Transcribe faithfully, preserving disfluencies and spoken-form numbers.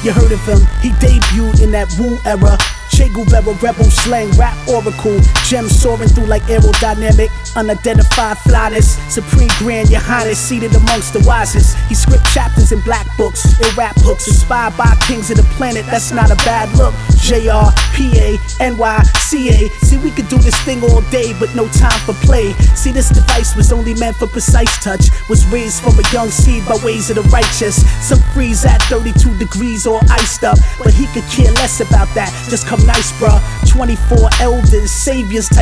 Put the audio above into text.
You heard of him, he debuted in that Wu era. Che Guevara, rebel slang, rap oracle. Gems soaring through like aerodynamic, unidentified flyness. Supreme Grand, your highness, seated amongst the wisest. He script chapters in black books, ill rap hooks, inspired by kings of the planet, that's not a bad look. J R, P A, N Y, C A. See, we could do this thing all day, but no time for play. See, this device was only meant for precise touch. Was raised from a young seed by ways of the righteous. Some freeze at thirty-two degrees all iced up, but he could care less about that. Just come nice, bruh. twenty-four elders, saviors type